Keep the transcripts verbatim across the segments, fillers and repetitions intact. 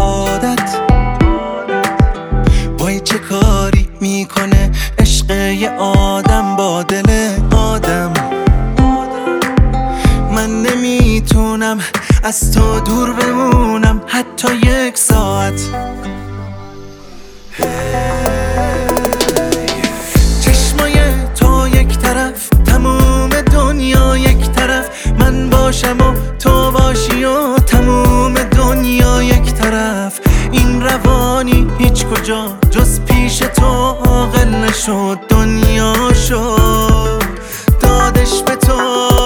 عادت وای چه کاری میکنه عشق یه آدم با دل آدم. من نمیتونم از تو دور بمونم حتی یک ساعت. چشمای تو یک طرف، تموم دنیا یک طرف، من باشم و تو باشی و تموم دنیا یک طرف. این روانی هیچ کجا جز پیش تو عاقل نشد، دنیا شد دادش به تو.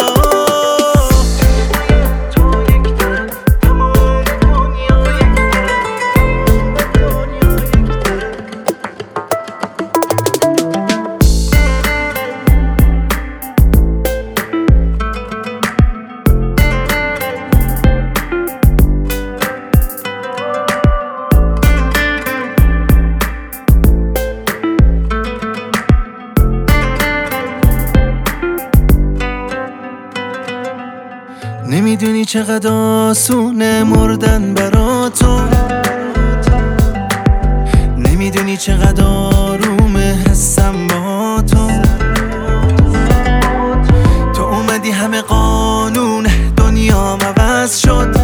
نمیدونی چقدر آسونه مردن برا تو، نمیدونی چقدر آرومه حسم با تو. تو اومدی همه قانون دنیا عوض شد،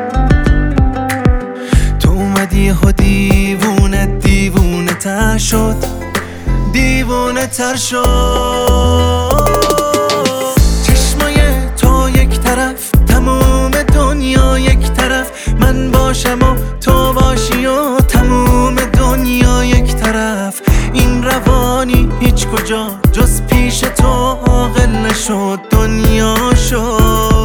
تو اومدی ها دیوونه دیوونه تر شد، دیوونه تر شد. تموم دنیا یک طرف، من باشم و تو باشی و تموم دنیا یک طرف. این روانی هیچ کجا جز پیش تو عاقل نشد، دنیا شد